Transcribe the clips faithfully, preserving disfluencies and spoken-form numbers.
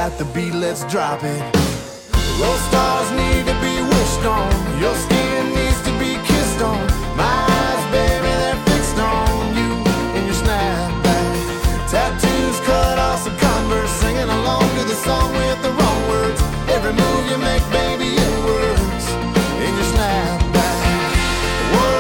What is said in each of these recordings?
got the beat, let's drop it. Those stars need to be wished on. Your skin needs to be kissed on. My eyes, baby, they're fixed on you and your snapback. Tattoos cut off some Converse, singing along to the song with the wrong words. Every move you make, baby, it works in your snapback. Whoa.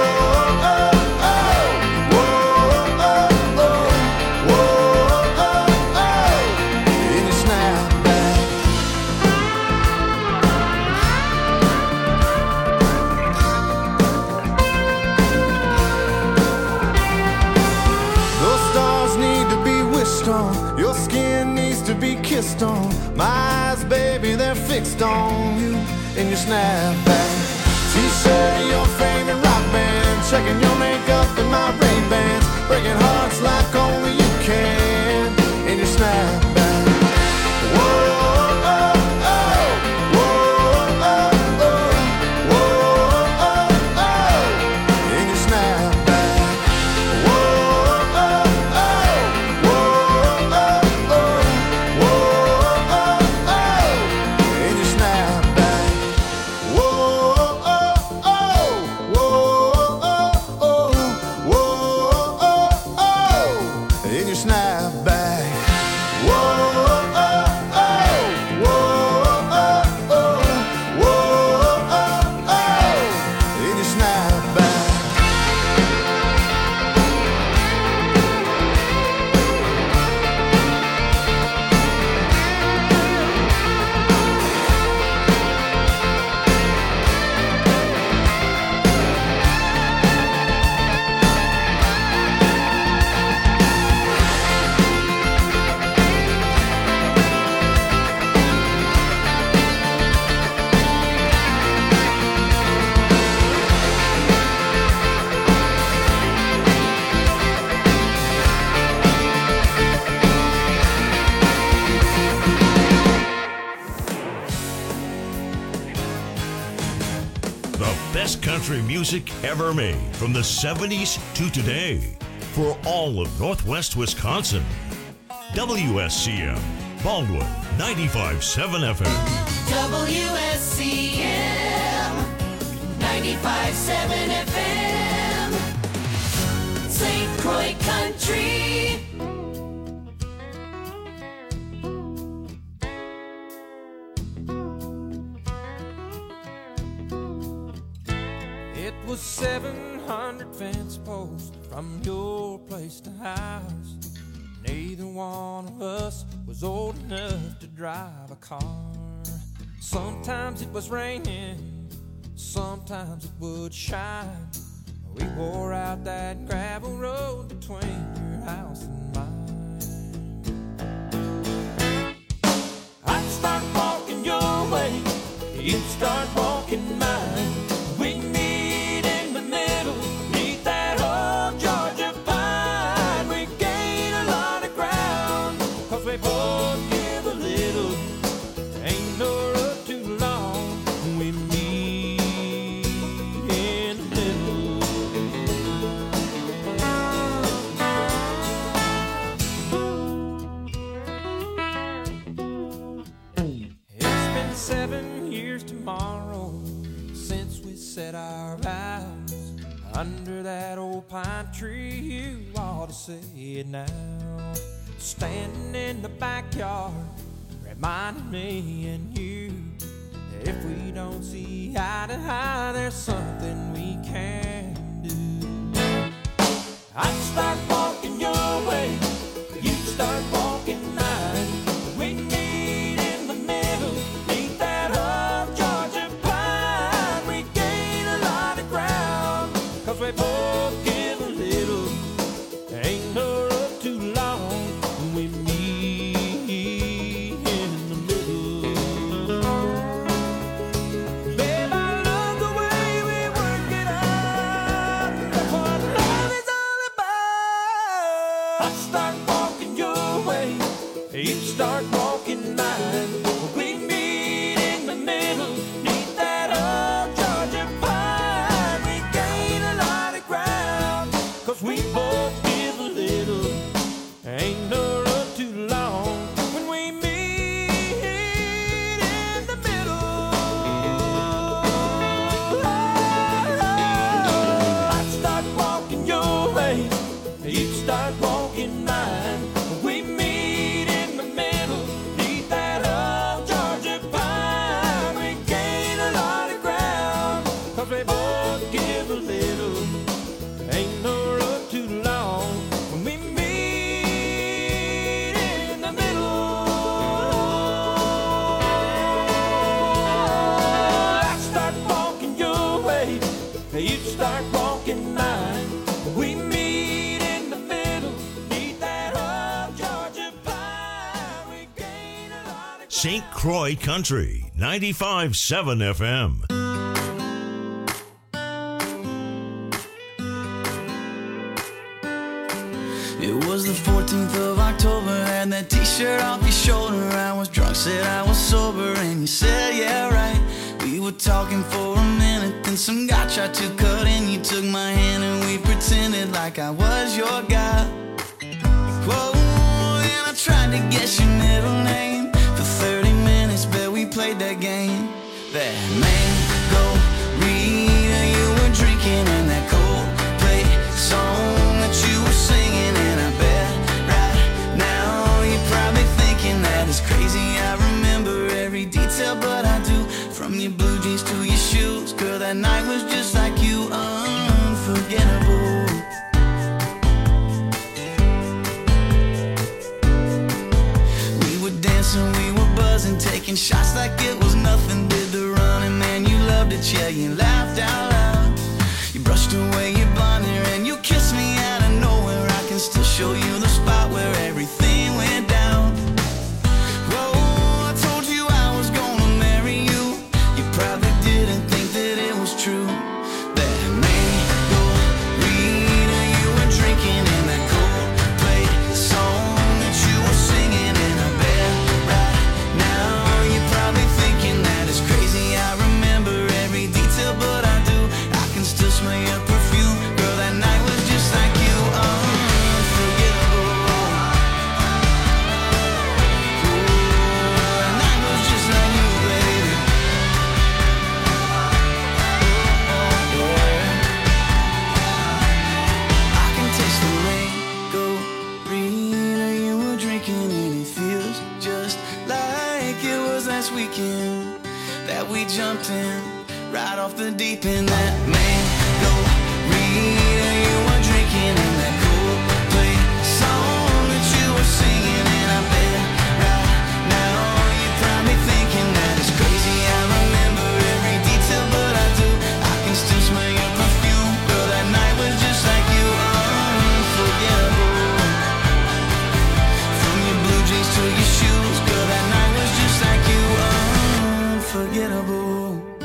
Your skin needs to be kissed on. My eyes, baby, they're fixed on you in your snapback. T-shirt of your favorite rock band, checking your makeup in my Ray-Bans, breaking hearts like only you can in your snapback. Whoa, oh, oh, whoa, oh, oh, whoa, oh, oh, in your snapback. Whoa, oh, oh, whoa, oh, oh, whoa, oh, oh, in your snapback. Whoa, oh, oh, whoa, oh, oh, whoa, oh, oh, in your snapback. Whoa, oh, oh, whoa, oh, oh, whoa, oh, oh, in your snapback. The best country music ever made from the seventies to today for all of Northwest Wisconsin. W S C M, Baldwin, ninety-five point seven F M. W S C M ninety-five point seven F M, Saint Croix Country. It was seven hundred fence posts from your place to house. Neither one of us was old enough to drive a car. Sometimes it was raining, sometimes it would shine. We wore out that gravel road between your house and mine. I'd start walking your way, you'd start walking mine. We'd meet in the middle, meet that old Georgia pine. We gain a lot of ground, cause we both give a little. Ain't no road too long, we meet in the middle. It's been seven years tomorrow since we set our vows under that old pine tree. You ought to see it now, standing in the backyard, reminding me and you, if we don't see eye to eye, there's something we can do. I'd start walking your way, you'd start walking mine. We meet in the middle, meet that old Georgia pine. We gain a lot of ground, cause we both give a little. Ain't no road too long, we meet in the middle. Babe, I love the way we work it out. That's what love is all about. I start walking your way, you start walking mine. We meet in the middle, neath that old Georgia pine. We gain a lot of ground, cause we both give a little. Ain't no road too long when we meet start walking mine. We meet in the middle, beneath that old Georgia pine. We gain a lot of ground, cause we both give a little. Ain't no road too long when we meet in the middle. I start walking your way, you start walking mine. We meet in the middle, beneath that old Georgia pine. We gain a lot of Saint Croix Country, ninety-five point seven F M. It was the fourteenth of October, had that t-shirt off your shoulder. I was drunk, said I was sober, and you said, yeah, right. We were talking for a minute, then some guy tried to cut in. You took my hand and we pretended like I was your guy. Whoa, and I tried to guess your middle name. For thirty minutes, bet we played that game. That mango Rita you were drinking, and that Coldplay song that you were singing. And I bet right now you're probably thinking that it's crazy I remember every detail, but I do. From your blue jeans to your shoes, girl, that night was just like you, unforgettable. We were dancing, we were buzzing, taking shots like it was nothing. Did the running, man, you loved it, yeah, you laughed out loud. You brushed away your blonde hair and you kissed me out of nowhere. I can still show you the spot where everything went down. Whoa, I told you I was gonna marry you. You probably didn't think that it was true. That mango Rita you were drinking, and that Coldplay song that you were singing. And I bet right now you're probably thinking that it's crazy I remember every detail, but I do. I can still smell your perfume, girl, that night was just like you, unforgettable. Ooh, that night was just like you, baby. Oh, yeah. I can taste the mango Rita you were drinking, and it feels just like it was last weekend that we jumped in right off the deep end. That mango Rita you were drinking, and that Coldplay song that you were singing. And I bet right now you're probably thinking that it's crazy I remember every detail, but I do. I can still smell your perfume, girl, that night was just like you, unforgettable. From your blue jeans to your shoes, girl, that night was just like you, unforgettable.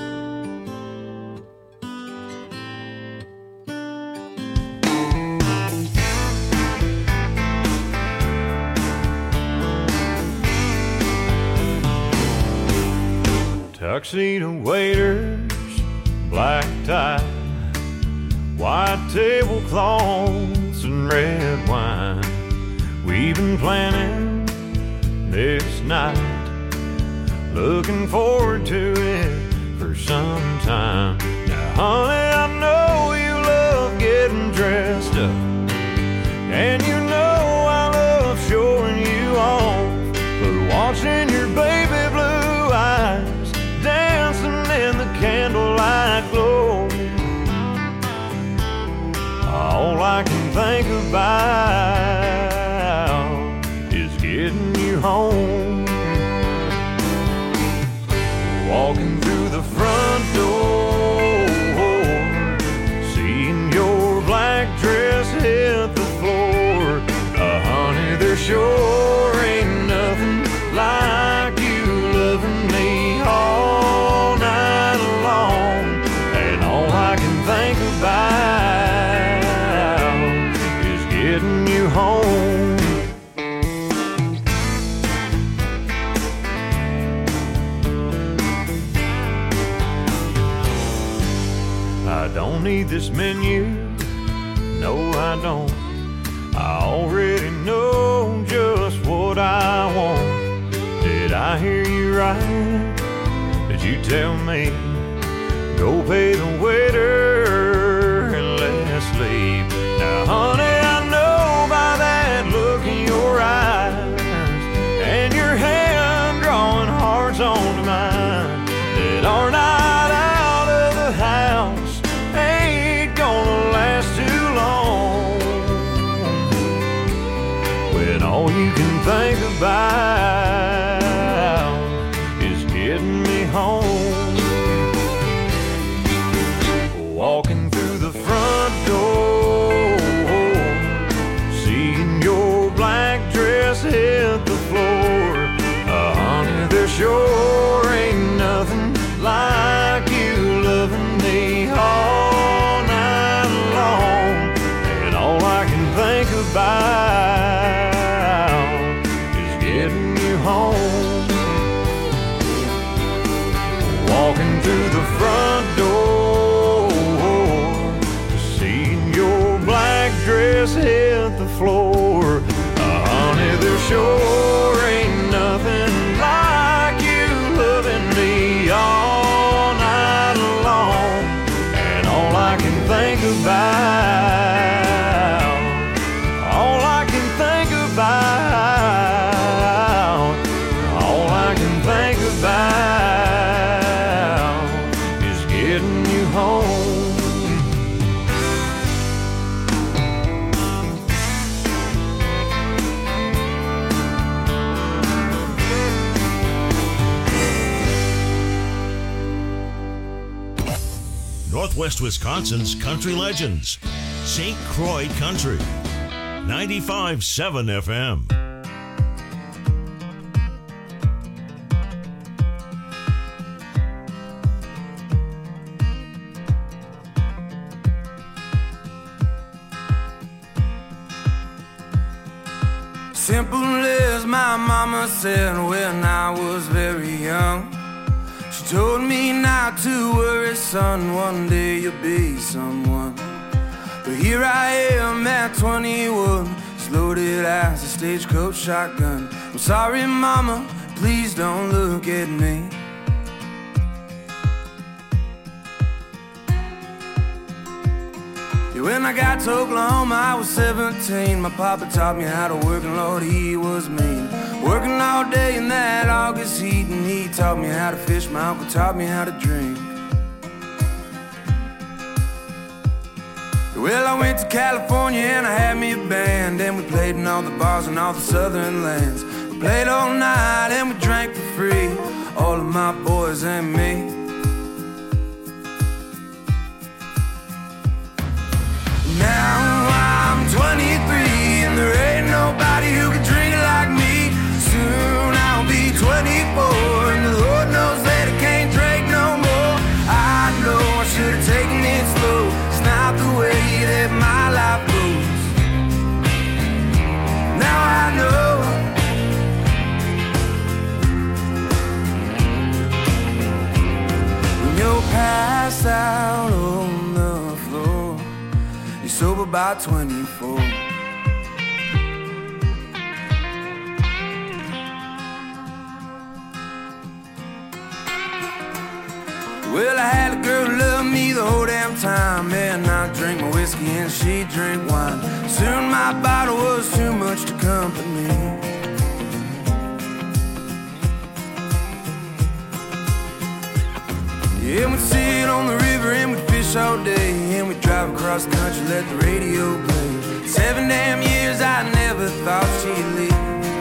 Tuxedo waiters, black tie, white tablecloths and red wine. We've been planning this night, looking forward to it for some time. Now, honey, I know you love getting dressed up, and you know I love showing you off, but watching your baby blue eyes dancing in the candlelight glow, all I can think about is getting you home. Walking through the front door, seeing your black dress hit the floor. Uh, honey, there sure ain't nothing like you loving me all night long. And all I can think about is getting you home. I don't need this menu, no I don't. I already know just what I want. Did I hear you right? Did you tell me, go pay the waiter and let's leave? Now honey, I know by when all you can think about is getting me home. Walking through the front door, seeing your black dress hit the floor. Uh, honey, there sure ain't nothing like you loving me all night long. And all I can think about is getting you home. Walking through the front door, seeing your black dress hit the floor. Uh, honey, there sure ain't nothing like you loving me all night long. And all I can think about, all I can think about, all I can think about is getting you home. Northwest Wisconsin's country legends. Saint Croix Country. ninety-five point seven F M. Simple as my mama said when I was very young. She told me not to worry, son, one day you'll be someone. But here I am at twenty-one, as loaded as a stagecoach shotgun. I'm sorry, mama, please don't look at me. Yeah, when I got to Oklahoma, I was seventeen. My papa taught me how to work, and Lord, he was mean. Working all day in that August heat, and he taught me how to fish. My uncle taught me how to drink. Well, I went to California and I had me a band, and we played in all the bars in all the southern lands. We played all night and we drank for free, all of my boys and me. Now I'm twenty-three and there ain't nobody who can drink like me. Soon I'll be twenty-four and the Lord knows that I can't drink no more. I know I should have taken it slow. It's not the way that my life goes. Now I know. When you're passed out on the floor, you're sober by twenty-four. Well, I had a girl who loved me the whole damn time, and I drank my whiskey and she drank wine. Soon my bottle was too much to company. Yeah, we'd sit on the river and we'd fish all day, and we'd drive across the country, let the radio play. Seven damn years I never thought she'd leave.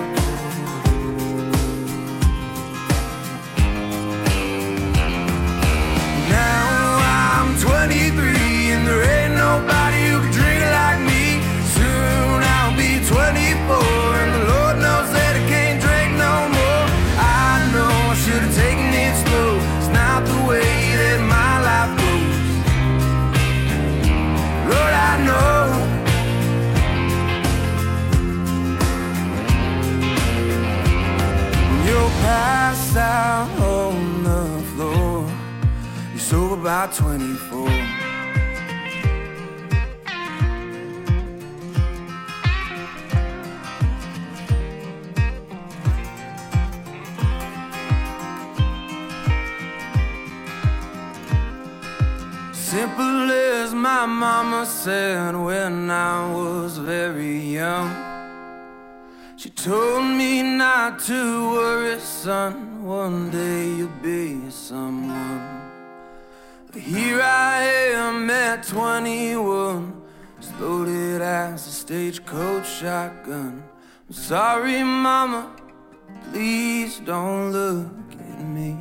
twenty-three and there ain't nobody who can drink like me. Soon I'll be twenty-four and the Lord knows that I can't drink no more. I know I should have taken it slow. It's not the way that my life goes. Lord, I know. When you're passed out on the floor, you're sober by twenty-four. Simple as my mama said when I was very young. She told me not to worry, son, one day you'll be someone. Here I am at twenty-one, as loaded as a stagecoach shotgun. I'm sorry, mama, please don't look at me.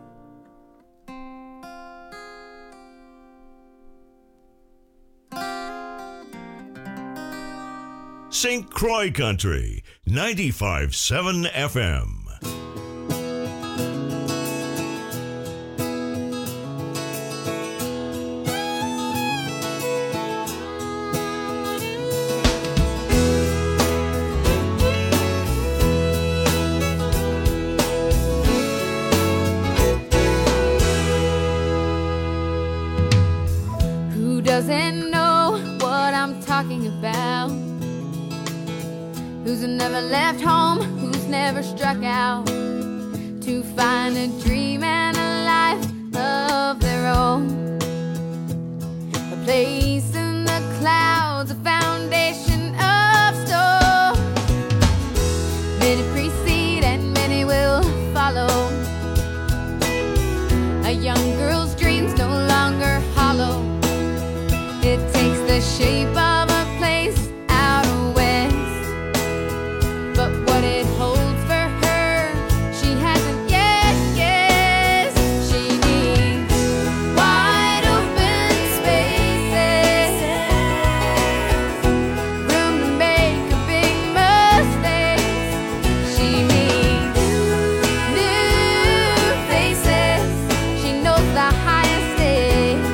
Saint Croix Country, ninety-five point seven F M. Who doesn't know what I'm talking about? Who's never left home, who's never struck out to find a dream and a life of their own. A place in the clouds, a foundation of stone. Many precede and many will follow. A young girl's dreams no longer hollow. It takes the shape of a place out west. But what it holds for her, she hasn't yet guessed. She needs wide open spaces, room to make a big mistakes. She needs new faces. She knows the highest stakes.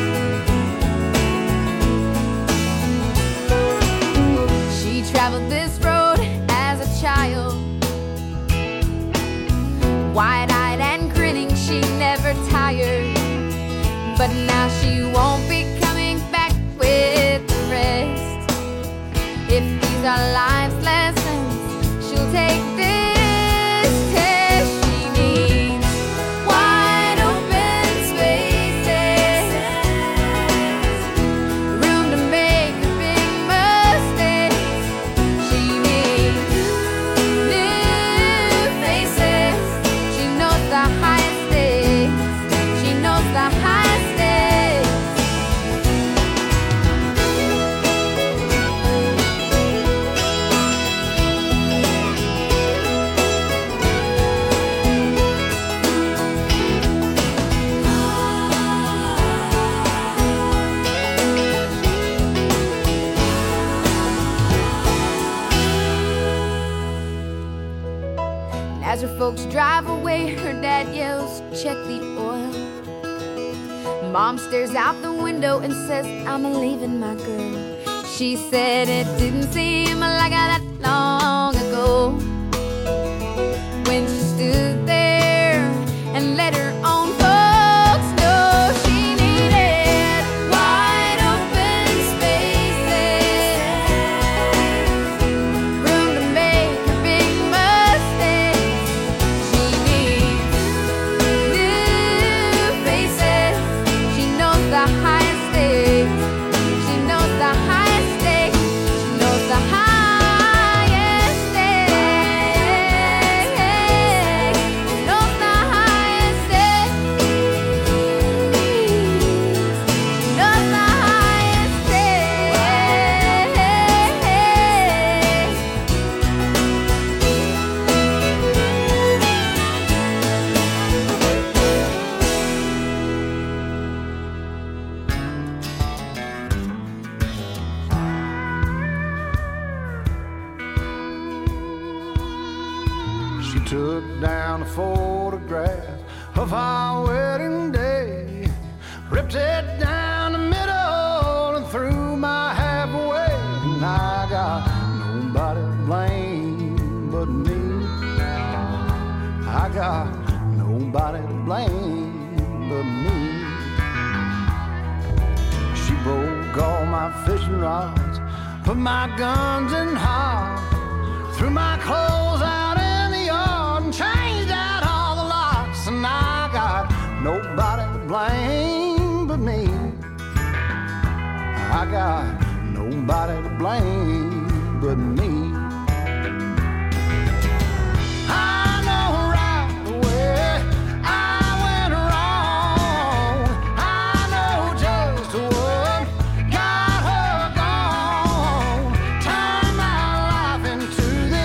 She traveled this road as a child, wide-eyed and grinning, she never tired. But now she won't be coming back with the rest. If these are life's lessons, she'll take this test. She needs wide open spaces, room to make a big mistake. She needs new faces. She knows the highest stakes. She knows the highest stakes. As her folks drive away, her dad yells, "Check the oil." Mom stares out the window and says, "I'm leaving my girl." She said it didn't seem like that long ago, when she stood there and let her own folks know she needed wide open spaces, room to make a big mistake. She needs new faces. She knows the highest stakes. She knows the highest stakes. She knows the highest stakes. She knows the highest stakes. She knows the highest She took down a photograph of our wedding day, ripped it down the middle and threw my half away. And I got nobody to blame but me. I got nobody to blame but me. She broke all my fishing rods, put my guns in hog, threw my clothes out in the yard and changed out all the locks. And I got nobody to blame but me. I got nobody to blame but me. I know right away I went wrong. I know just what got her gone. Turned my life into this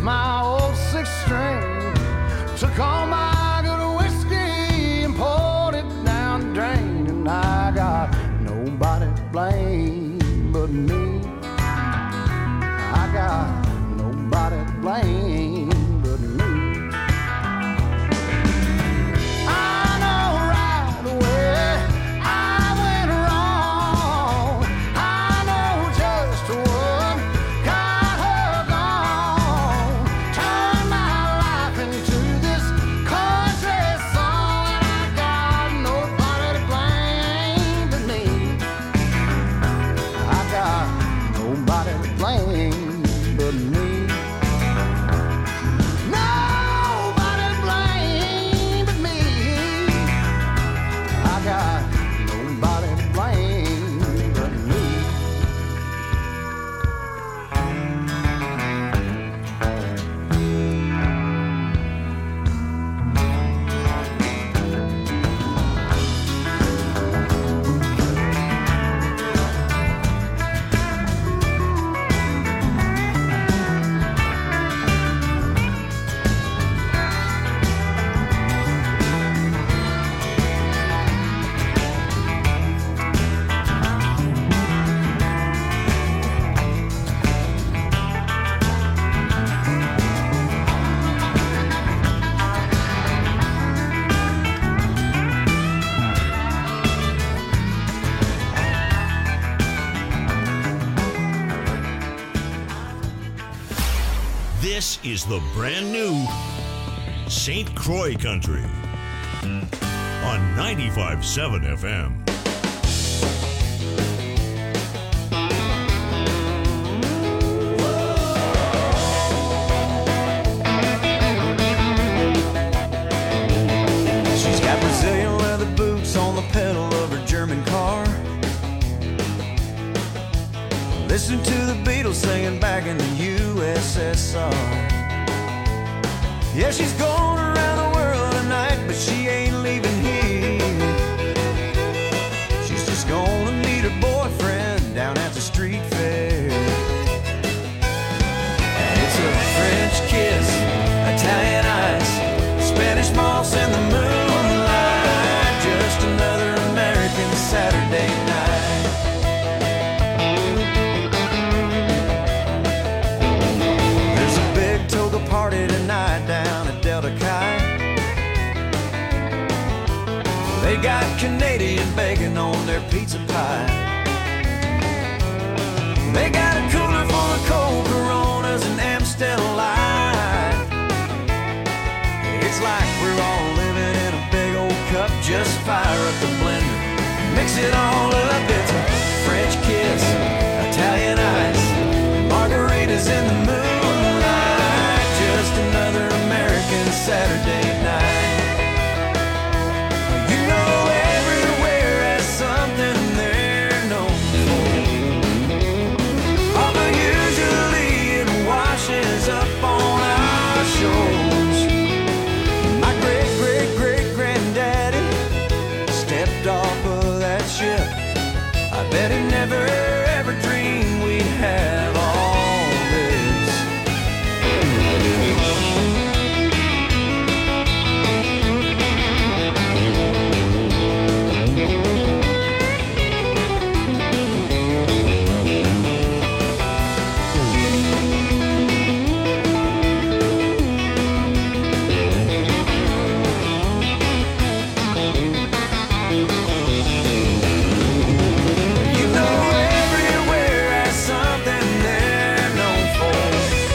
my old six string, took all my good whiskey and poured it down the drain, and I got nobody to blame but me. I got nobody to blame but me. I know right away I went wrong. I know just what got her gone. Turned my life into this country song, and I got nobody to blame but me. I got nobody to blame but me. Nobody to blame but me. I got nobody to blame but me. This is the brand new Saint Croix Country on ninety-five point seven F M. She's got Brazilian leather boots on the pedal of her German car. Listen to the Beatles singing back in the U S S R. Yeah, she's going around the world tonight, but she ain't leaving here. She's just gonna meet her boyfriend down at the street fair. And it's a French kiss, Italian ice, Spanish moss in the moonlight, just another American Saturday night. There's a big toga party tonight down at Delta Chi. They got Canadian bacon on their pizza pie. They got a cooler full of cold Coronas and Amstel Light. It's like we're all living in a big old cup. Just fire up the blender, mix it all up. It's a French kiss, Italian ice, margaritas in the moonlight, just another American Saturday night. You know everywhere has something they're known for. Oh, but usually it washes up on our shores. My great, great, great granddaddy stepped off of that ship. I bet he never ever dreamed we'd have all this. You know everywhere has something they're known for.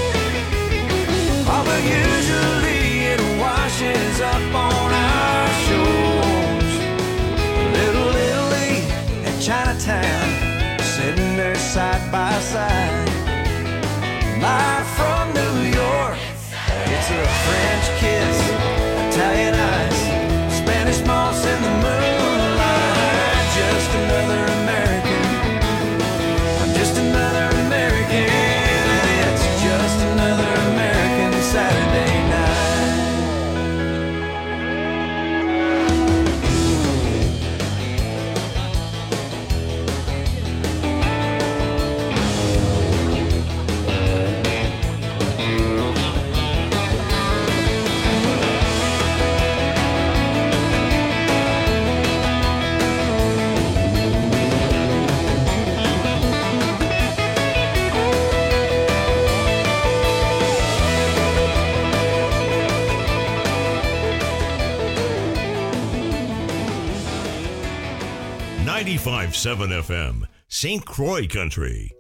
Oh, but usually it washes up on our shores. Little Italy and Chinatown, sitting there side by side. Live from New York, it's a French kiss, Italian ice, Spanish moss in the moonlight, just another American. I'm just another American, and it's just another American Saturday night. ninety-five point seven F M, Saint Croix Country.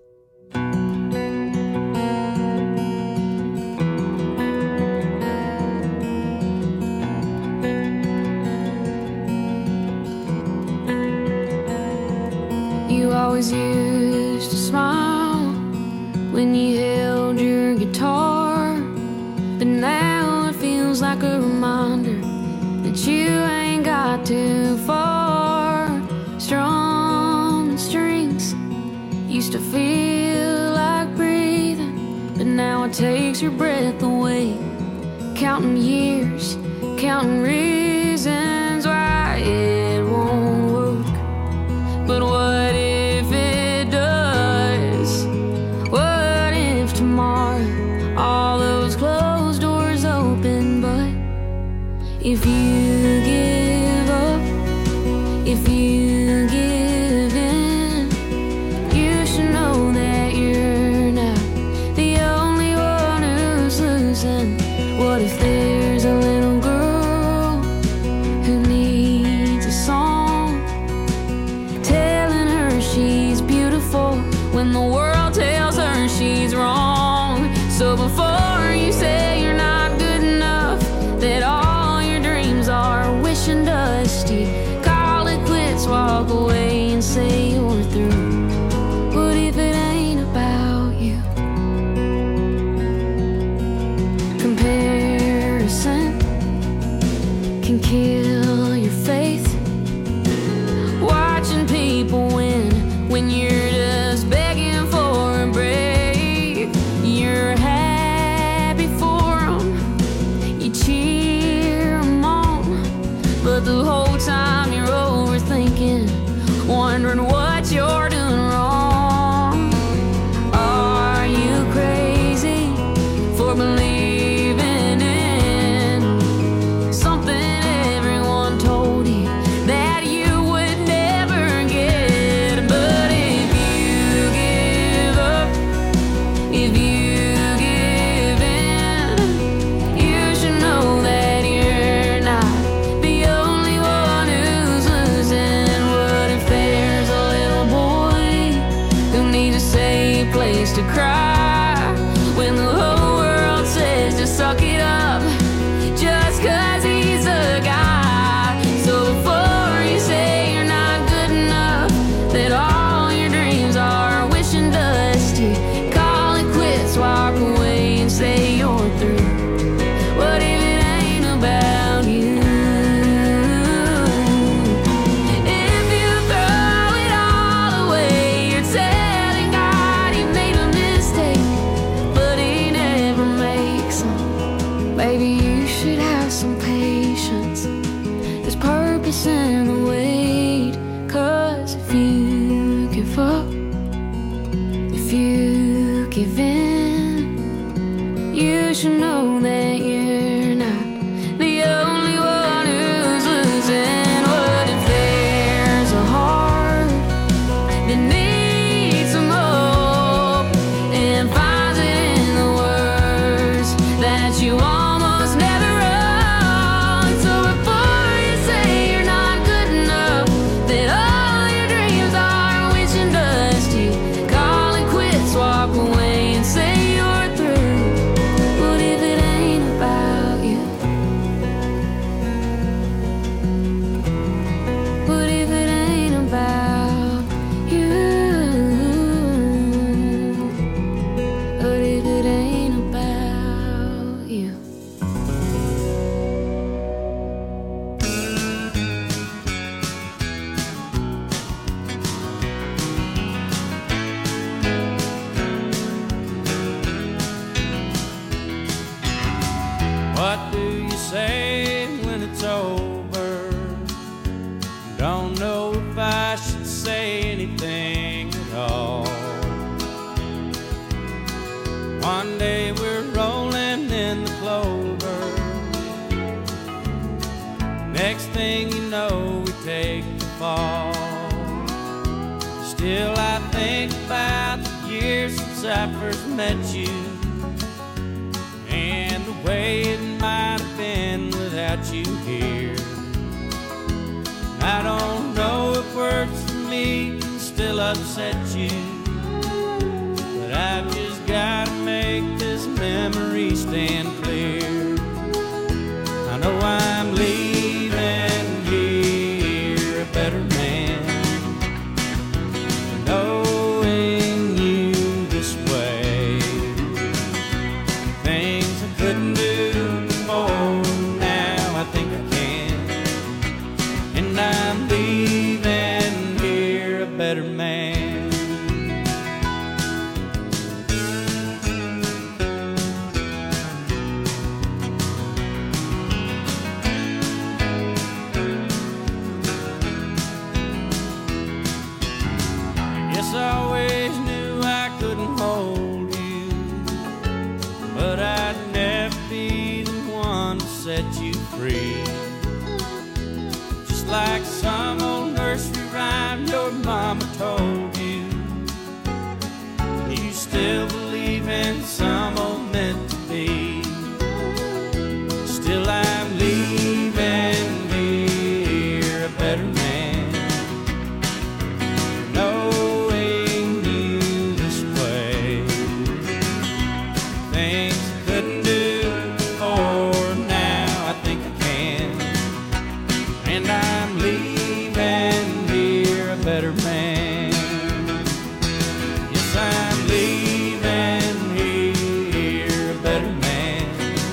You always used to smile when you held your guitar, but now it feels like a reminder that you ain't got too far. Strum strings used to feel like breathing, but now it takes your breath away. Counting years, counting reasons why it won't work. But what if it does? What if tomorrow all those closed doors open? But if you give up, if you give in, you should know that you're not the only one who's losing. What if there's a little girl who needs a song telling her she's beautiful when the world tells her she's wrong? So before you say you're not good enough, that all your dreams are wishing dusty, call it quits, walk away and say you're through. What if it ain't about you? Comparison can kill your faith. Watching people win when you're just begging for a break. You're happy for them, you cheer them on, but the whole time you're overthinking, wondering what you're doing wrong. Are you crazy for believing in something everyone told you that you would never get? But if you give up, if you give in, you should know that you're not the only one who's losing. What if there's a little boy who needs a safe place to cry when the whole world says to suck it up just 'cause he's a guy? So before you say you're not good enough, that all your dreams are wishing dusty, call it quits, walk away and say you're through. What if it ain't about you? If you throw it all away, you're telling God he made a mistake, but he never makes them. Baby, you should have some patience. There's purpose in the wait. 'Cause if you give up, if you give in, you should know that you're not the only one who's losing. What if there's a heart that needs some hope and finds it in the words that you almost never wrote? So before you say you're not good enough, that all your dreams are wishing dusty, call it quits, walk away and say you're through. What if it ain't about you? What if it ain't about you? What if it ain't about you? What do you say when it's over? Don't know if I should say anything at all. One day we're rolling in the clover, next thing you know we take the fall. Still I think about the years since I first met you, and the way it might have been without you here. I don't know if words for me will upset you, but I've just gotta make this memory stand clear. I know I'm leaving here a better man, knowing you this way. Things I couldn't do before, now I think I can, and I'm leaving here a better man. Yes, I always knew I couldn't hold you, but I'd never be the one to set you free. Just like some old nursery rhyme your mama told you, you still believe in some old meant to be. Still I'm leaving here a better man, knowing you this way. Things I couldn't do before, now I think I can, and I'm leaving here a better man. Yes, I'm leaving here a better man,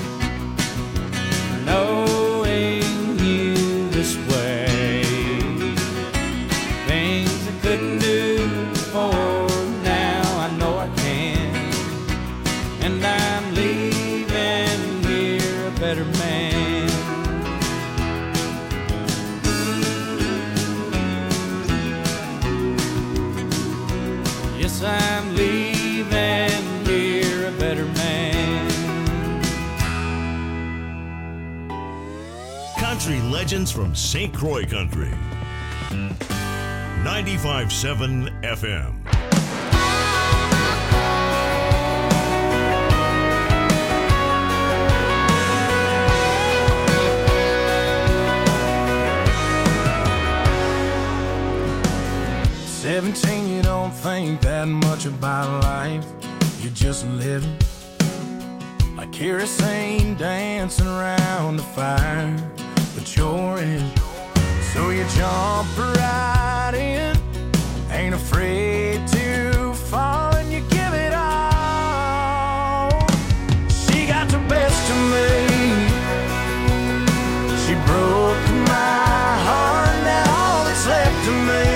knowing you this way. Things I couldn't do before, now I know I can, and I'm leaving here a better man. Yes, I'm leaving here a better man. Country legends from Saint Croix Country. ninety-five point seven F M. Seventeen, you don't think that much about life. You're just living like kerosene dancing around the fire, but you're in. So you jump right in, ain't afraid to fall, and you give it all. She got the best of me. She broke my heart, now all that's left of me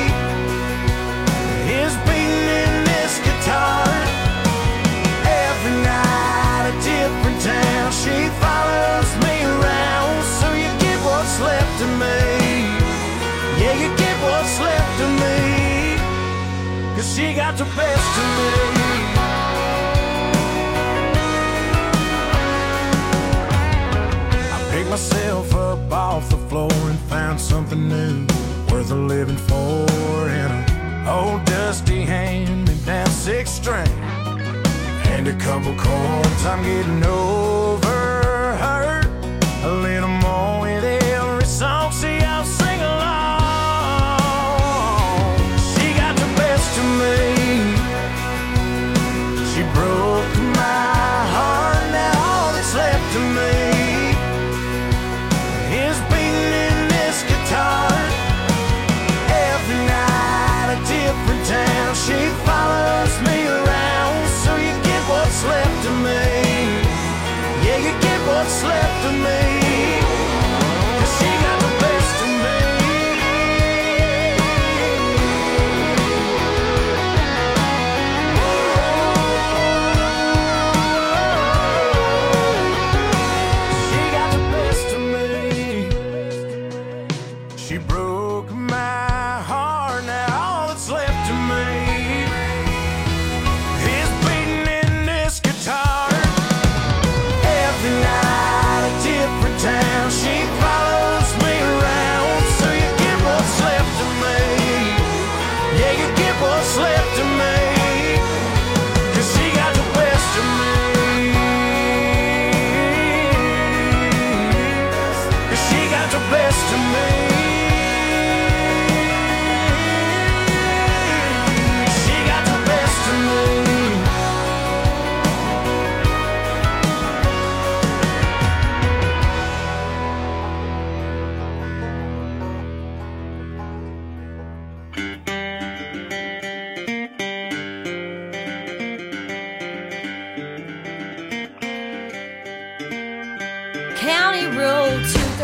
is beating in this guitar. Every night a different town, she follows me around. So you get what's left of me, yeah, you get what's left of me, 'cause she got the best of me. I picked myself up off the floor and found something new, worth a living for, and an old dusty hand-me-down six string and a couple chords. I'm getting over her a little more with every song. See, I'll sing along. She got the best of me. She broke my heart, now all that's left of me is beating in this guitar. Every night a different town, she follows me around. So you get what's left of me, yeah, you get what's left of me, 'cause she got the best of me. She got the best of me. She broke my heart, now all that's left of me is beating in this guitar. Every night a different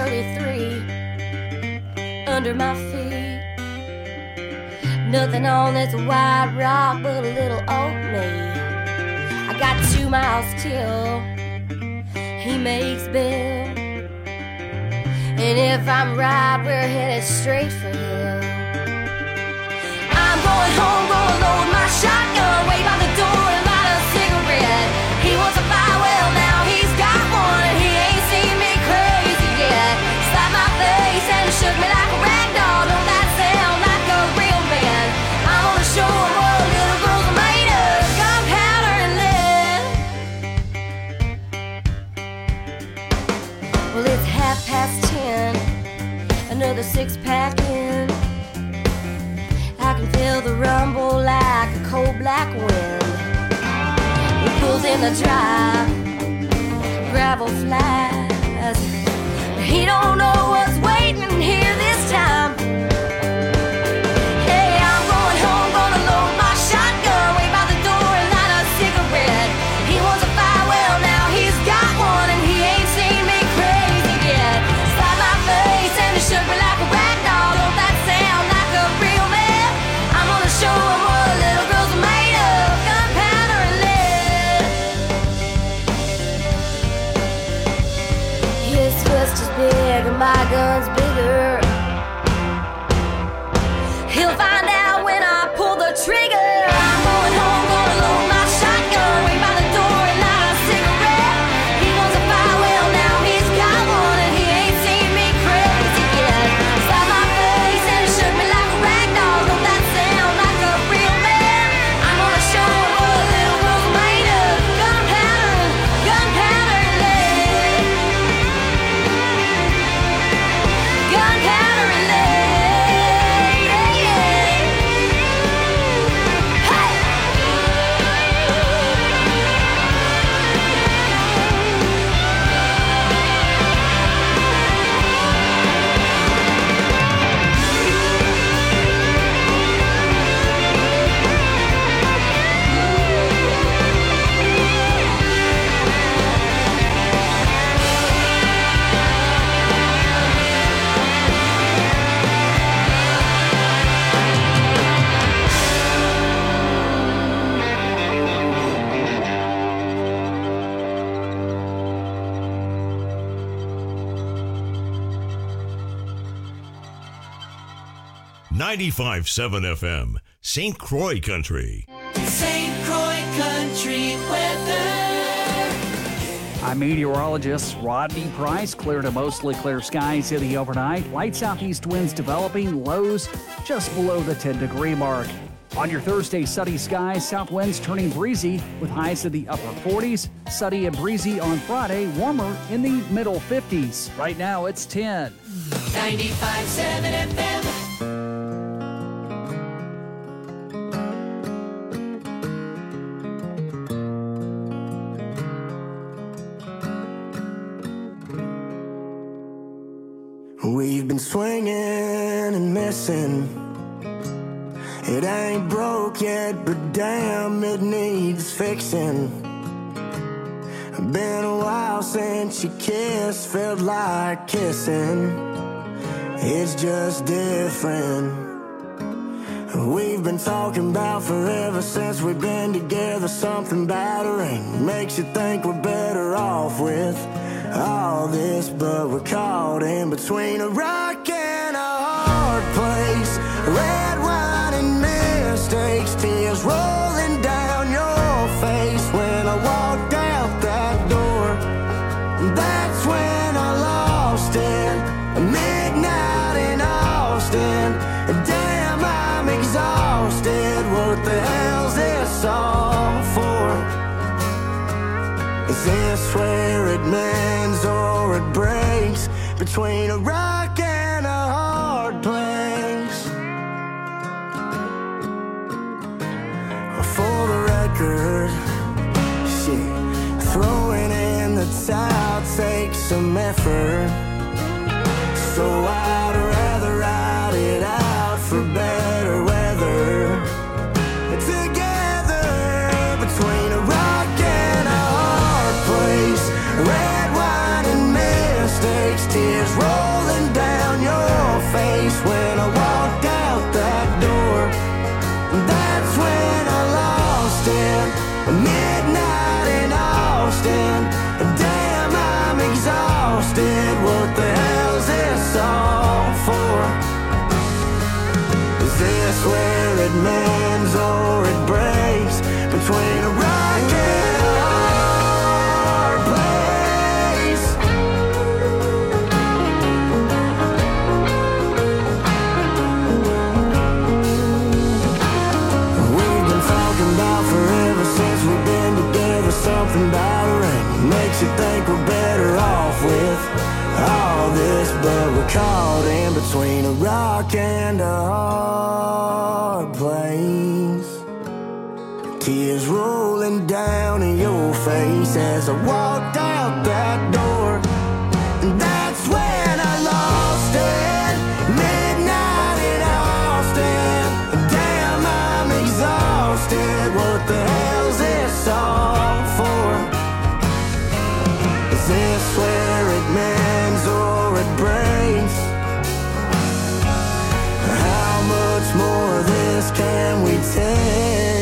thirty-three under my feet. Nothing on this white rock but a little old me. I got two miles till he makes bail, and if I'm right, we're headed straight for hell. I'm going home, gonna load my shotgun, wait by the door and light a cigarette. He wants a fire, well now he's got one, and he ain't seen me crazy yet. Slapped my face and shook me like a rag doll. Don't that sound like a real man? I'm gonna show him what little girls are made of, gunpowder and lead. Well, it's half past ten, another six pack in. I can feel the rumble like a cold black wind. He pulls in the drive, gravel flies. He don't know what's waiting here this time. Hey, I'm going home, gonna load my shotgun, wait by the door and light a cigarette. He wants a fire, well now he's got one, and he ain't seen me crazy yet. Slapped my face and he shook me like a rag doll. Don't that sound like a real man? I'm gonna show him what little girls are made of, gunpowder and lead. His fist is big and my gun's bigger. He'll find out when I pull the trigger. I'm going home, gonna load my shotgun, wait by the door and light a cigarette. He wants a fire, well now he's got one, and he ain't seen me crazy yet. Slapped my face and he shook me like a rag doll. Don't that sound like a real man? I'm gonna show him what little girls are made of, gunpowder, gunpowder and lead. Gunpowder and lead, yeah, yeah. Hey! ninety-five point seven F M, Saint Croix Country. Saint Croix Country weather. I'm meteorologist Rodney Price. Clear to mostly clear skies in the overnight. Light southeast winds developing, lows just below the ten degree mark. On your Thursday, sunny skies, south winds turning breezy with highs in the upper forties. Sunny and breezy on Friday, warmer in the middle fifties. Right now, it's ten. ninety-five point seven F M. We've been swinging and missing. It ain't broke yet, but damn, it needs fixing. Been a while since you kissed, felt like kissing. It's just different. We've been talking about forever since we've been together. Something battering makes you think we're better off with all this, but we're caught in between a rock and a hard place. Red wine and mistakes, tears rolling down your face. When I walked out that door, that's when I lost it. Midnight in Austin, damn, I'm exhausted. What the hell's this all for? Is this where it mends or it breaks? Between a rock and a hard place. For the record, shit, throwing in the towel takes some effort. So I'd rather ride it out for better weather. Together between a rock and a hard place. Red wine and mistakes, tears roll mends or it breaks between a rock and a hard place. We've been talking about forever since we've been together. Something about a ring makes you think we're better off with all this, but we're caught in between a rock and a hard place. Tears rolling down in your face as I walked out that door, and that's when I lost it. Midnight in Austin, damn, I'm exhausted. What the hell's this all for? Is this where it mends or it breaks? How much more of this can we take?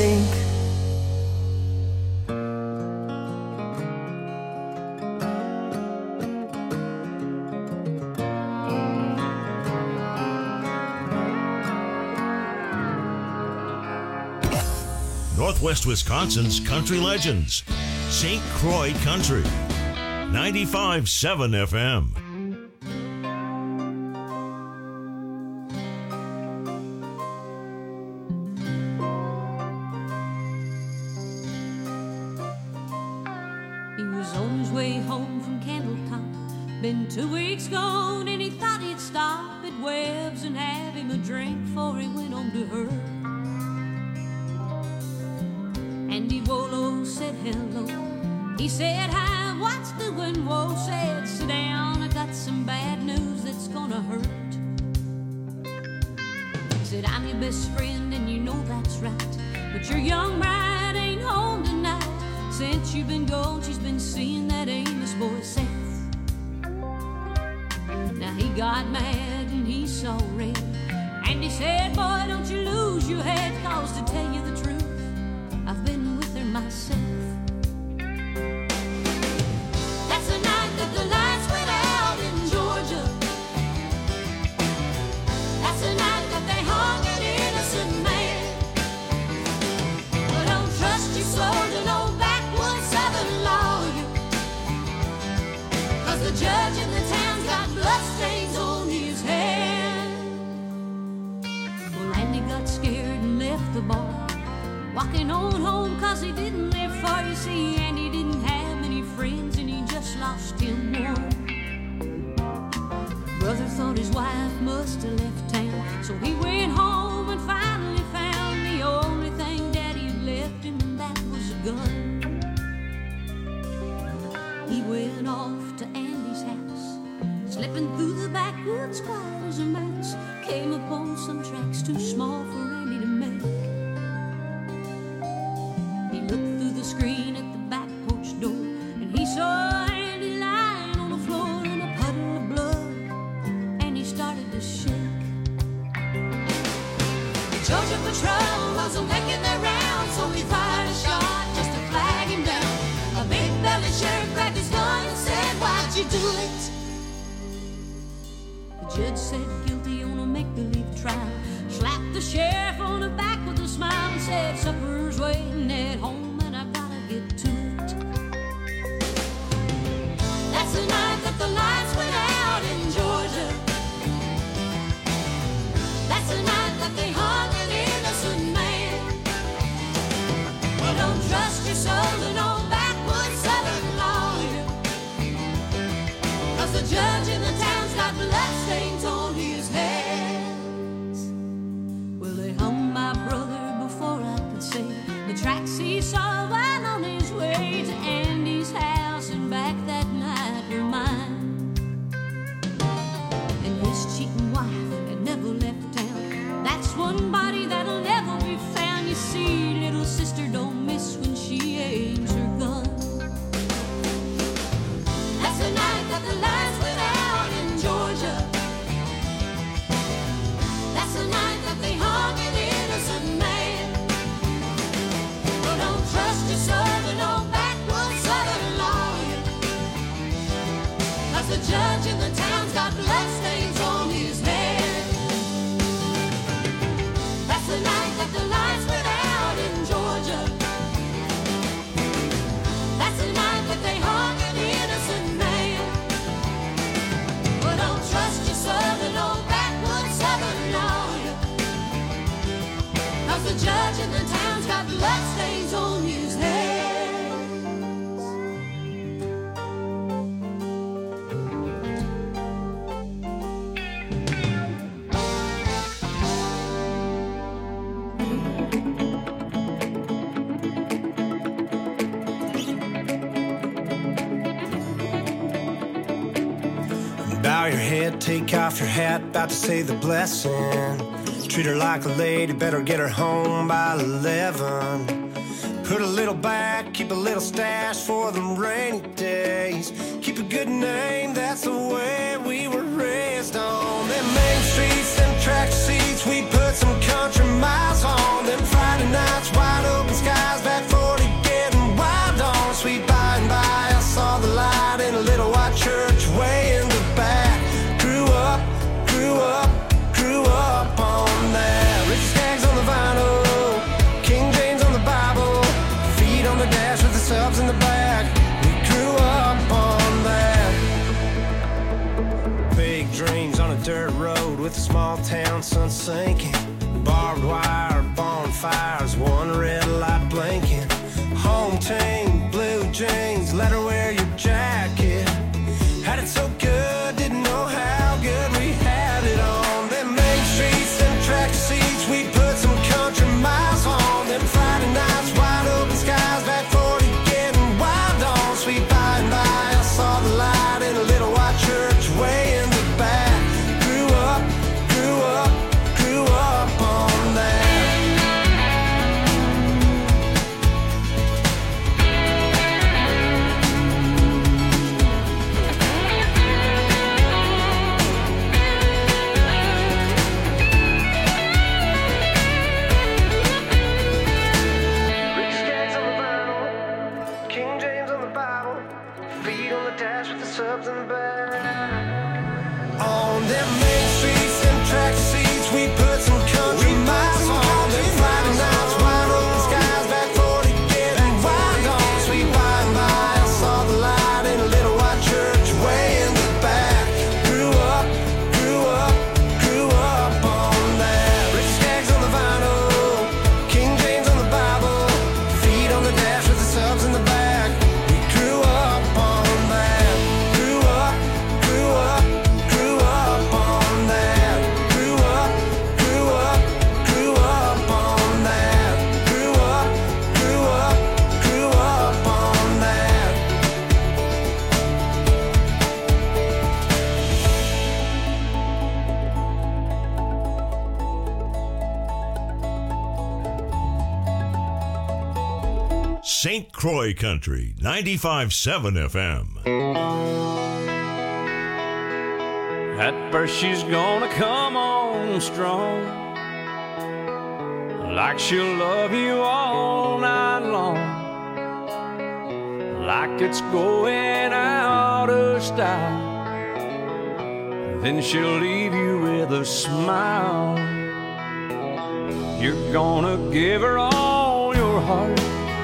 Northwest Wisconsin's country legends, Saint Croix Country, ninety-five point seven F M. He was on his way home from Candletop, been two weeks gone, and he thought he'd stop at Webb's and have him a drink before he went on to her. Andy Wolo said hello. He said hi, what's doing? Whoa, said sit down, I got some bad news that's gonna hurt. Said I'm your best friend and you know that's right, but your young bride ain't home tonight. Since you've been gone, she's been seeing that Amos boy Seth. Now he got mad and he saw red, and he said, boy, don't you lose your head, cause to tell you the truth, I've been with her myself. That's the night that the lights went out in Georgia. That's the night that they hung an innocent man. But don't trust your soul to no backwoods southern lawyer, cause the judge in the town's got bloodstains on his hand. Well, Andy got scared and left the bar, walking on home cause he didn't live far. You see, and he didn't have many friends and he just lost him one. Brother thought his wife must have left town, so he went home and finally found the only thing Daddy had left him, and that was a gun. He went off to Andy's house, slipping through the backwoods quiet as a mouse, came upon some tracks too small for Andy to make. Looked through the screen at the back porch door, and he saw Andy lying on the floor in a puddle of blood, and he started to shake. The Georgia patrol wasn't making their round, so he fired a shot just to flag him down. A big-bellied sheriff grabbed his gun and said, why'd you do it? The judge said guilty on a make-believe trial, slapped the sheriff on the back with a smile and said, supper's waiting at home and I gotta get to it. That's the night that the lights went out in Georgia. That's the night that they hung an innocent man. Well, don't trust your soul to no backwoods southern lawyer, cause the judge in the town's got bloodstains on his hands. Well, they hung my brother before Bow your head, take off your hat, about to say the blessing. Treat her like a lady, better get her home by eleven. Put a little back, keep a little stash for them rainy days. Keep a good name, that's the way we were raised on. Them main streets, them track seats, we put some country miles on. Them Friday nights, wide open skies, back forty getting wild on. Sweet by and by, I saw the light in a little white church way in the back. Grew up, grew up, grew up on that. Rich Skaggs on the vinyl, King James on the Bible, feet on the dash with the subs in the back. We grew up on that. Big dreams on a dirt road with a small town sun sinking. Barbed wire, bonfires, one red light blinking. Home team, blue jeans, let her wear your jacket. Had it so good, didn't know how good we had it on. Them main streets, them track seats, we put some country miles on. Them Friday nights, wide open skies, back forty getting wild on. Sweet by and by, I saw the light in a little white church way in the back. Grew up, grew up, grew up on that. Subs and back. On them main streets, them track seats, we put some country miles on. Them Friday nights, wide open skies, back forty getting wild on. Sweet by and by, I saw the light in a little white church way in the back. Grew up, grew up, grew up on that. Rich Skaggs on the vinyl, King James on the Bible, feet on the dash with the subs in the back. We grew up on that. Saint Croix Country, ninety-five point seven F M. At first she's gonna come on strong, like she'll love you all night long, like it's going out of style. Then she'll leave you with a smile. You're gonna give her all your heart,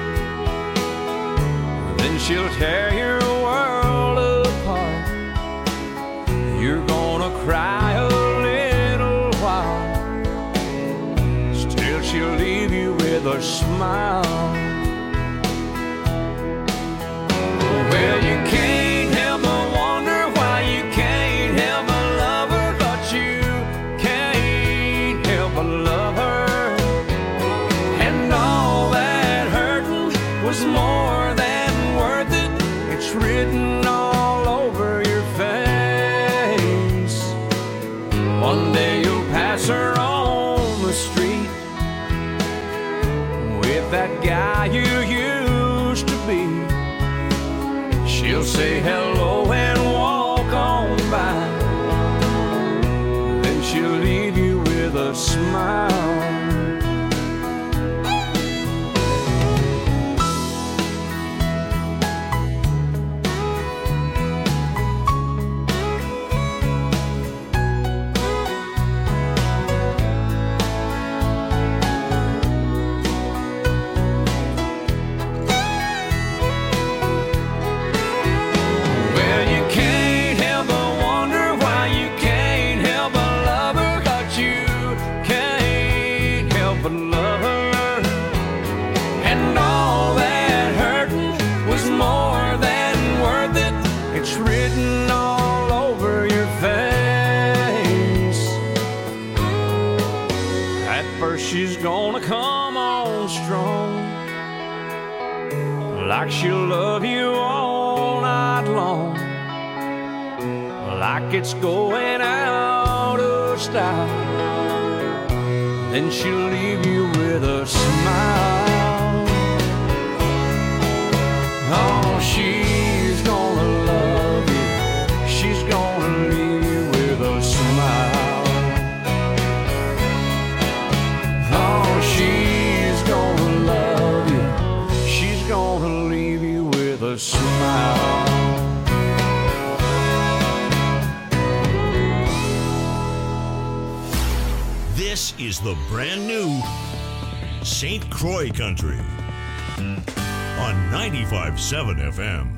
then she'll tear your world apart. You're gonna cry a little while, still she'll leave you with a smile. Well, you can't help but wonder why you can't help but love her, but you can't help but love her. And all that hurting was more than worth it. It's written all over your face. One day you'll pass her on the street with that guy you used to be. She'll say hello and walk on by, then she'll leave you with a smile. She's gonna come on strong, like she'll love you all night long, like it's going out of style. Then she'll leave you with a smile. Oh, she's gonna love you. She's gonna leave you with a smile. Oh, she's gonna love you. She's gonna leave you with a smile. This is the brand new Saint Croix Country on ninety-five point seven F M.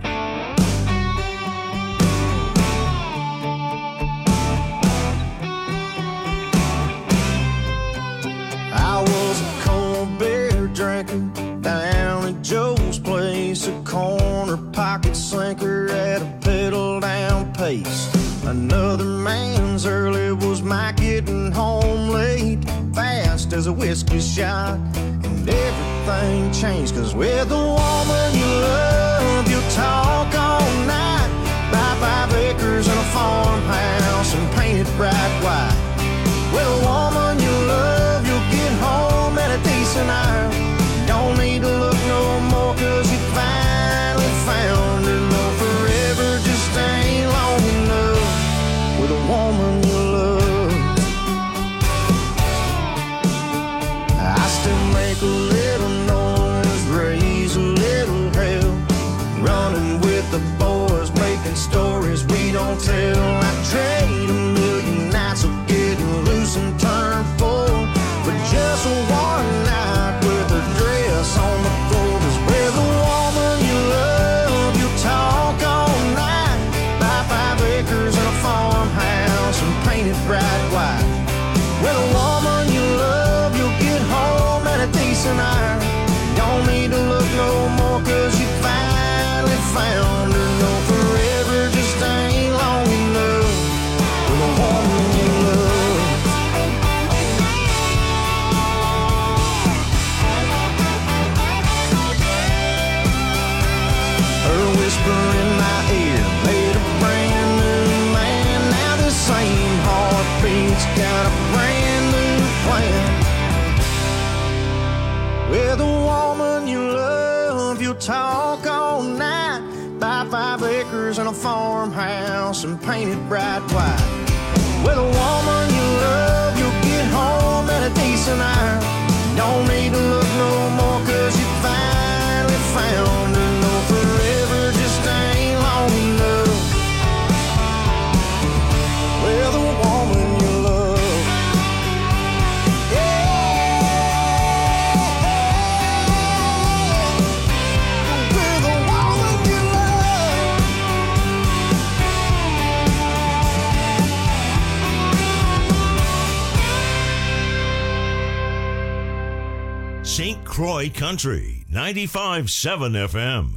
I was a cold beer drinker down at Joe's place, a corner pocket sinker at a pedal down pace. Another man's early was my getting home late, fast as a whiskey shot, and everything changed. Cause with the woman you love, you'll talk all night, buy five acres and a farmhouse and paint it bright white. With a woman you love, you'll get home at a decent hour. Don't need to look no more cause you finally found her. No, forever just ain't long enough with a woman you love. I still make a little noise, raise a little hell, running with the boys, making stories we don't tell. I trade a million nights of getting loose and turn full for just one night with a dress on the floor. Cause with a woman you love, you talk all night, buy five acres and a farmhouse and paint it bright white. With a woman you love, you'll get home at a decent hour. Don't need to look no more cause you finally found her. No, forever just ain't long enough with a woman you love. Her whisper in my ear made a brand new man. Now the same heartbeat's got a brand new plan. With a woman you love, you'll talk all night, buy five acres and a farmhouse and paint it bright white. With a woman you love, you'll get home at a decent hour. Don't need to look no more cause you finally found her. No, forever just ain't long enough with a woman you love. With a woman you love. Saint Croix Country, ninety-five point seven F M.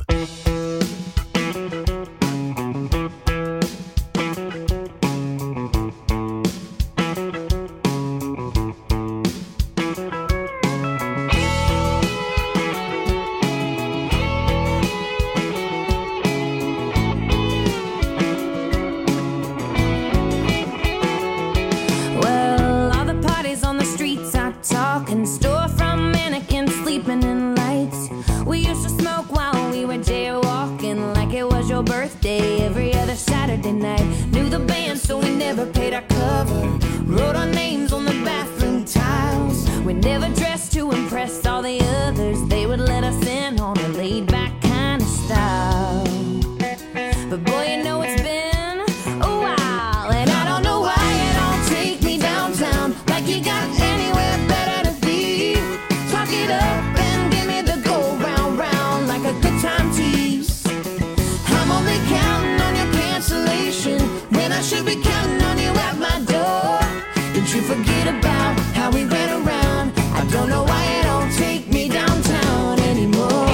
Well, all the parties on the streets are talking, storefront mannequins sleeping in lights. We used to smoke while we were jaywalking like it was your birthday every other Saturday night. Knew the band so we never paid our cover, wrote our names on the bathroom tiles. We never dressed to impress all the others, they would let us in on a laid back kind of style. But boy, you know it's been a while, and I don't know why you don't take me downtown like you got anywhere better to be. Talk it up and give me the go round round like a good time tease. I'm only counting on your cancellation when I should be counting on you at my door. Did you forget about how we ran around? I don't know why you don't take me downtown anymore.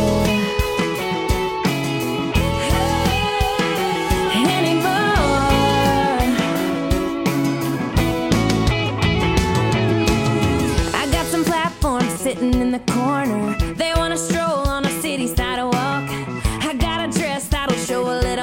Sitting in the corner, they wanna stroll on a city sidewalk. I got a dress that'll show a little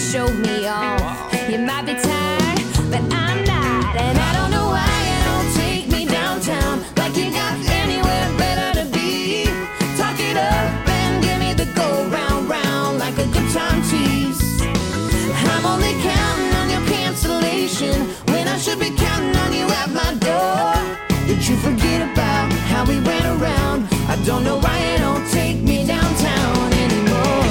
show me off. You might be tired, but I'm not. And I don't know why you don't take me downtown, like you got anywhere better to be. Talk it up and give me the go round, round, like a good time tease. I'm only counting on your cancellation when I should be counting on you at my door. Did you forget about how we ran around? I don't know why you don't take me downtown anymore.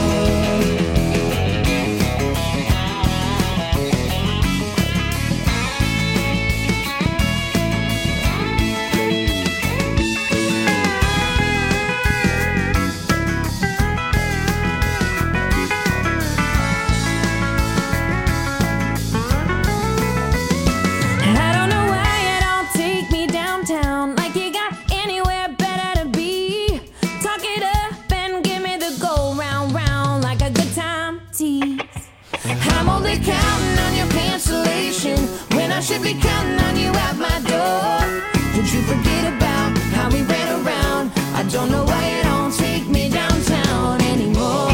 I don't know why you don't take me downtown, like you got anywhere better to be. Talk it up and give me the go round, round, like a good time tease. I'm only counting on your cancellation when I should be counting on you at my door. Did you forget about how we ran around? I don't know why you don't take me downtown anymore.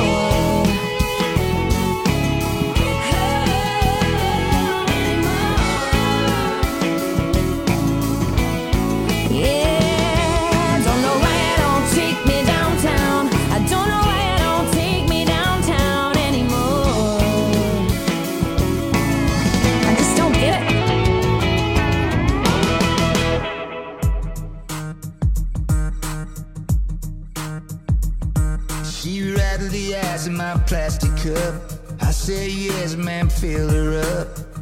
Yeah, don't know why you don't take me downtown. I don't know why you don't take me downtown anymore. I just don't get it. She rattled the ice in my plastic cup. I say yes, man, fill her up.